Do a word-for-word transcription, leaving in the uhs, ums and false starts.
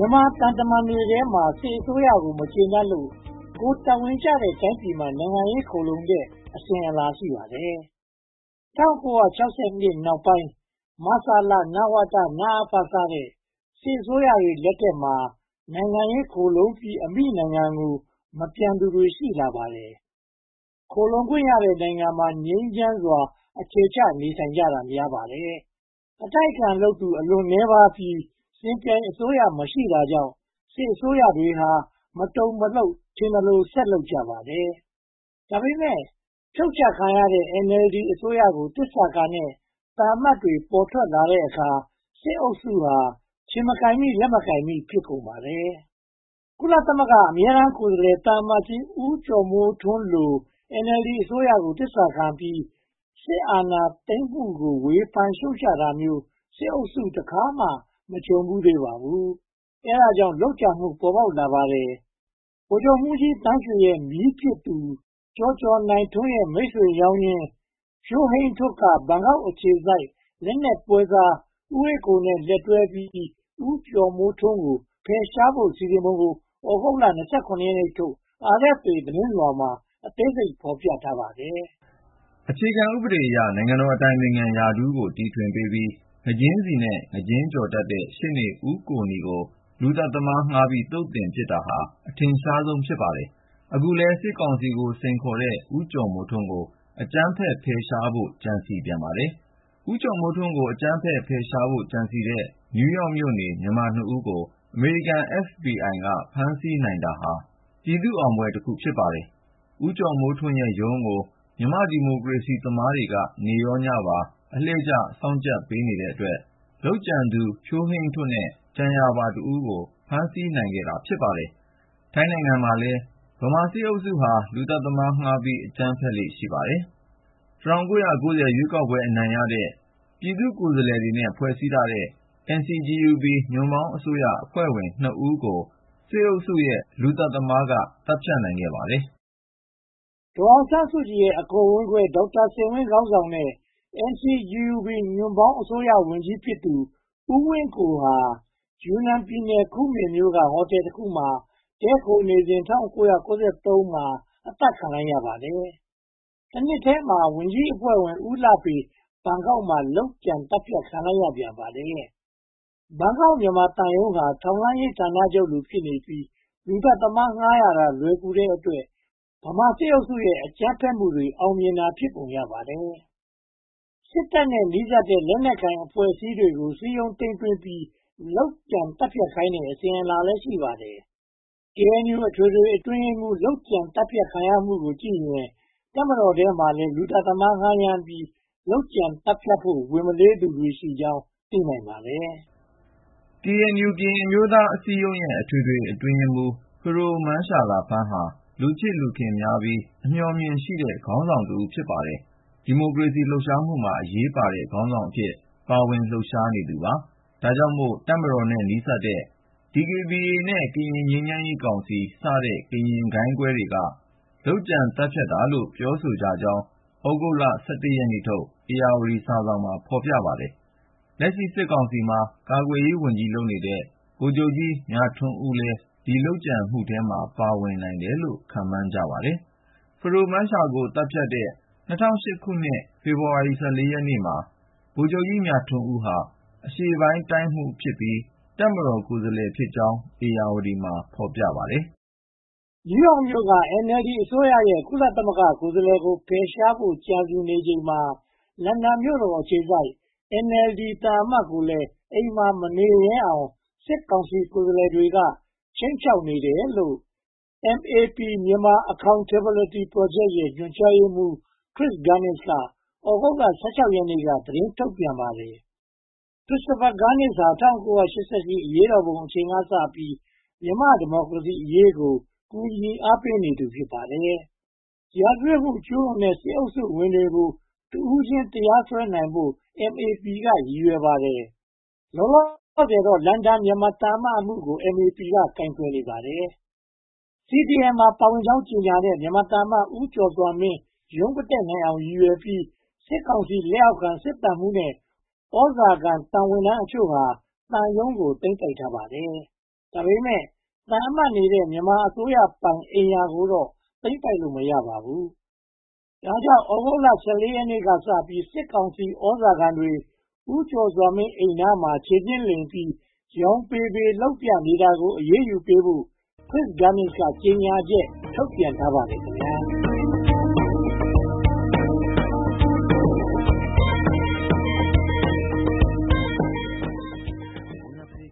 မြန်မာတန်တမန်တွေထဲမှာစစ်အစိုးရကိုမကျေနပ်လို့ကိုယ်တာဝန်ကျတဲ့တိုင်းပြည်မှာနိုင်ငံရေးခိုလုံတဲ့အစဉ်အလာရှိပါတယ်။၁၉၆၂နောက်ပိုင်းမဆလ၊နဝတ၊နအဖ စတဲ့စစ်အစိုးရတွေလက်ထက်မှာနိုင်ငံရေးခိုလုံပြီးအမိနိုင်ငံကိုမပြန်သူတွေရှိလာပါတယ်။ခိုလုံခွင့်ရတဲ့နိုင်ငံမှာငြိမ်းချမ်းစွာအခြေချနေထိုင်ကြတာများပါတယ်။အတိုက်အခံလုပ်သူအလွန်နည်းပါးပြီးစဉ်ပြိုင်အစိုးရမရှိတာကြောင့်စစ်အစိုးရတွေဟာမတုန်မလှုပ်ထင်သလိုဆက်လုပ်ကြပါတယ်။ဒါပေမဲ့ဖြုတ်ချခံရတဲ့ အန်အယ်လ်ဒီ အစိုးရကိုသစ္စာခံတဲ့သံအမတ်တွေပေါ်ထွက်လာတဲ့အခါစစ်အုပ်စုဟာခြေမကိုင်မိလက်မကိုင်မိဖြစ်ကုန်ပါတယ်။ကုလသမဂ္ဂအမြဲတမ်းကိုယ်စားလှယ်သံအမတ်ကြီးဦးကျော်မိုးထွန်းလို အန်အယ်လ်ဒီ အစိုးရကိုသစ္စာခံပြီးစစ်အာဏာသိမ်းမှုကိုဝေဖန်ရှုတ်ချတာမျိုးစစ်အုပ်စုတခါမှမကြုံဖူးသေးပါဘူး။အဲဒါကြောင့်လုပ်ကြံမှုပေါ်ပေါက်လာပါတယ်။ဗိုလ်ချုပ်မှူးကြီးသန်းရွှေရဲ့မြေးဖြစ်သူကျော်ကျော်နိုင်ထွန်းရဲ့မိတ်ဆွေရောင်းရင်းဖြိုးဟိန်းထွဋ်ကဘန်ကောက်အခြေစိုက်လက်နက်ပွဲစားဦးအေးကိုနဲ့လက်တွဲပြီးဦးကျော်မိုးထွန်းကိုဖယ်ရှားဖို့စီစဉ်ပုံကိုသြဂုတ်လ ၂၇ ရက်နေ့ထုတ် အာအက်ဖ်အေ သတင်းလွှာမှာအသေးစိတ်ဖော်ပြထားပါတယ်။အခြေခံဥပဒေအရနိုင်ငံတော်အတိုင်ပင်ခံရာထူးကိုတီထွင်ပေးပြီးငကြင်းဆီနဲ့ငကြင်းကျော်တတ်တဲ့ရှေ့နေဦးကိုနီကိုလူသတ်သမားငှားပြီးသုတ်သင်ပစ်တာဟာအထင်ရှားဆုံးဖြစ်ပါတယ်။အခုလဲစစ်ကောင်စီကိုစိန်ခေါ်တဲ့ဦးကျော်မိုးထွန်းကိုအကြမ်းဖက်ဖယ်ရှားဖို့ကြံစည်ပြန်ပါတယ်။ဦးကျော်မိုးထွန်းကိုအကြမ်းဖက်ဖယ်ရှားဖို့ကြံစည်တဲ့နယူးယောက်မြို့နေမြန်မာနှစ်ဦးကိုအမေရိကန် အက်ဖ်ဘီအိုင် ကဖမ်းဆီးနိုင်တာဟာပြည်သူ့အောင်ပွဲတစ်ခုဖြစ်ပါတယ်။ဦးကျော်မိုးထွန်းရဲ့ရုံးကိုမြန်မာဒီမိုကရေစီသမားတွေကနေရောညပါအလှည့်ကျစောင့်ကြပ်ပေးနေတဲ့အတွက်လုပ်ကြံသူဖြိုးဟိန်းထွဋ်နဲ့ကြံရာပါတဦးကိုဖမ်းဆီးနိုင်ခဲ့တာဖြစ်ပါတယ်။ထိုင်းနိုင်ငံမှာလည်းဗမာစစ်အုပ်စုဟာလူသတ်သမားငှားပြီးအကြမ်းဖက်လေ့ရှိပါတယ်။၁၉၉၀ ရွေးကောက်ပွဲအနိုင်ရတဲ့ပြည်သူ့ကိုယ်စားလှယ်တွေနဲ့ဖွဲ့စည်းထားတဲ့ အန် စီ ဂျီ ယူ ဘီ ညွန့်ပေါင်းအစိုးရအဖွဲ့ဝင်နှစ်ဦးကိုစစ်အုပ်စုရဲ့လူသတ်သမားကသတ်ဖြတ်နိုင်ခဲ့ပါတယ်။ဒေါ်အောင်ဆန်းစုကြည်ရဲ့အကိုဝမ်းကွဲဒေါက်တာစိန်ဝင်းခေါင်းဆောင်တဲ့ အန် စီ ဂျီ ယူ ဘီ ညွန့်ပေါင်းအစိုးရဝန်ကြီးဖြစ်သူဦးဝင်းကိုဟာယူနန်ပြည်နယ်ကူမင်မြို့ကဟိုတယ်တခုမှာတည်းခိုနေစဉ်၁၉၉၃မှာအသတ်ခံလိုက်ရပါတယ်။တနှစ်ထဲမှာဝန်ကြီးအဖွဲ့ဝင်ဦးလှဖေဘန်ကောက်မှာလုပ်ကြံသတ်ဖြတ်ခံလိုက်ရပြန်ပါတယ်။ဘန်ကောက်မြန်မာသံရုံးဟာထောက်လှမ်းရေးဌာနချုပ်လိုဖြစ်နေပြီးလူသတ်သမားငှားရတာလွယ်ကူတဲ့အတွက်ဗမာစစ်အုပ်စုရဲ့အကြမ်းဖက်မှုတွေအောင်မြင်တာဖြစ်ပုံရပါတယ်။စစ်တပ်နဲ့နှိစပ်တဲ့လက်နက်ကိုင်အဖွဲ့အစည်းတွေကိုစည်းရုံးသိမ်းသွင်းပြီးလုပ်ကြံသတ်ဖြတ်ခိုင်းတဲ့အစဉ်အလာလည်းရှိပါတယ်။ ကေအန်ယူ အထွေထွေအတွင်းရေးမှူးလုပ်ကြံသတ်ဖြတ်ခံရမှုကိုကြည့်ရင်တပ်မတော်ထဲမှာလည်းလူသတ်သမားငှားရမ်းပြီးလုပ်ကြံသတ်ဖြတ်ဖို့ဝန်မလေးသူတွေရှိကြောင်းသိနိုင်ပါတယ်။ ကေအန်ယူ ကရင်အမျိုးသားအစည်းအရုံးရဲ့အထွေထွေအတွင်းရေးမှူးဖဒိုမန်းရှာလာဖန်းဟာလူချစ်လူခင်များပြီးအမျှော်အမြင်ရှိတဲ့ခေါင်းဆောင်တဦးဖြစ်ပါတယ်။ဒီမိုကရေစီလှုပ်ရှားမှုမှာအရေးပါတဲ့ခေါင်းဆောင်အဖြစ်ပါဝင်လှုပ်ရှားနေသူပါ။ဒါကြောင့်မို့တပ်မတော်နဲ့နီးစပ်တဲ့ ဒီ ကေ ဘီ အေ နဲ့ ကရင်ငြိမ်းချမ်းရေးကောင်စီစတဲ့ကရင်ဂိုဏ်းကွဲတွေကလုပ်ကြံသတ်ဖြတ်တာလို့ပြောဆိုကြကြောင်းသြဂုတ်လ ၁၁ ရက်နေ့ထုတ်ဧရာဝတီစာစောင်မှာဖော်ပြပါတယ်။လက်ရှိစစ်ကောင်စီမှာကာကွယ်ရေးဝန်ကြီးလုပ်နေတဲ့ဗိုလ်ချုပ်ကြီးမြထွန်းဦးလည်းဒီလုပ်ကြံမှုထဲမှာပါဝင်နိုင်တယ်လို့ခန့်မှန်းကြပါတယ်။ဖဒိုမန်းရှာကိုသတ်ဖြတ်တဲ့၂၀၀၈ ခုနှစ်ဖေဖေါ်ဝါရီ ၁၄ ရက်နေ့မှာဗိုလ်ချုပ်ကြီးမြထွန်းဦးဟာအရှေ့ပိုင်းတိုင်းမှူးဖြစ်ပြီးတပ်မတော်ကိုယ်စားလှယ်ဖြစ်ကြောင်းဧရာဝတီမှာဖော်ပြပါတယ်။နယူးယောက်မြို့က အန် အယ်လ်ဒီ အစိုးရရဲ့ကုလသမဂ္ဂကိုယ်စားလှယ်ကိုဖယ်ရှားဖို့ကြံစည်နေချိန်မှာလန်ဒန်မြို့တော်အခြေစိုက် အန် အယ်လ်ဒီ သံအမတ်ကိုလည်းအိမ်မှာမနေရဲအောင်စစ်ကောင်စီကိုယ်စားလှယ်တွေကခြိမ်းခြောက်နေတယ်လို့ အမ် အေ ပီ Myanmar Accountability Project ရဲ့ညွှန်ကြားရေးမှူး Chris Gunness ကသြဂုတ်လ ၁၆ ရက်နေ့ကသတင်းထုတ်ပြန်ပါတယ်။ Christopher Gunness ဟာ၁၉၈၈ အရေးတော်ပုံအချိန်ကစပြီးမြန်မာ့ဒီမိုကရေစီအရေးကိုကူညီအားပေးနေသူဖြစ်ပါတယ်။ ရာဇဝတ်မှုကျူးလွန်တဲ့စစ်အုပ်စုဝင်တွေကိုတဦးချင်းတရားစွဲနိုင်ဖို့ အမ် အေ ပီ ကရည်ရွယ်ပါတယ်။ လောလောဆယ်တော့လန်ဒန်မြန်မာသံအမတ်အမှုကို အမ် အေ ပီ ကကိုင်တွယ်နေပါတယ်။ စီ ဒီ အမ် မှာပါဝင်ကြောင်းကြေညာတဲ့မြန်မာသံအမတ်ဦးကျော်စွာမင်းရုံးမတက်နိုင်အောင်ရည်ရွယ်ပြီးစစ်ကောင်စီလက်အောက်ခံစစ်သံမှူးနဲ့သြဇာခံသံဝန်ထမ်းအချို့ဟာသံရုံးကိုသိမ်းပိုက်ထားပါတယ်။ဒါပေမဲ့သံအမတ်နေတဲ့မြန်မာအစိုးရပိုင်အိမ်ယာကိုတော့သိမ်းပိုက်လို့မရပါဘူး။ ဒါကြောင့် သြဂုတ်လ (၁၄) ရက်နေ့ကစပြီး စစ်ကောင်စီသြဇာခံတွေ ဦးကျော်စွာမင်းအိမ်နားမှာ ခြေကျင်းလိမ်ပြီး ယောင်ပေပေလုပ်ပြနေတာကို အရေးယူပေးဖို့ Chris Gunness က ကြေညာချက်ထုတ်ပြန်ထားပါတယ်ခင်များ။